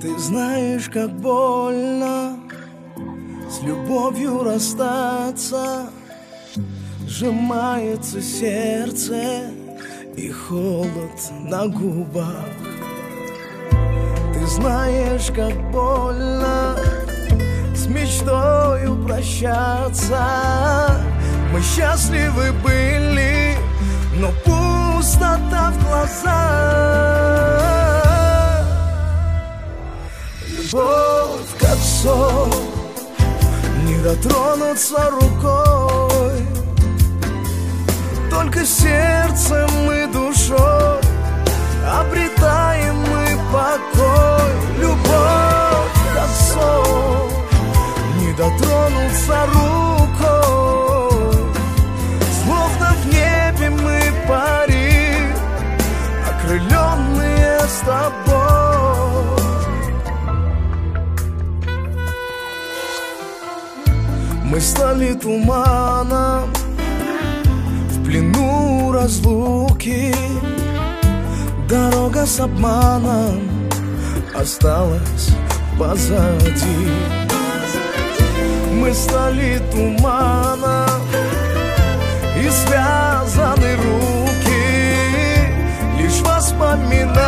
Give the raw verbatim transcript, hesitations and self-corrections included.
Ты знаешь, как больно с любовью расстаться. Сжимается сердце и холод на губах. Ты знаешь, как больно с мечтою прощаться. Мы счастливы были, но пустота в глазах. Любовь как сон, не дотронуться рукой. Только сердцем и душой обретаем мы покой. Любовь как сон, не дотронуться рукой. Словно в небе мы парим, окрыленные с тобой. Мы стали туманом в плену разлуки. Дорога с обманом осталась позади. Мы стали туманом и связаны руки. Лишь воспоминания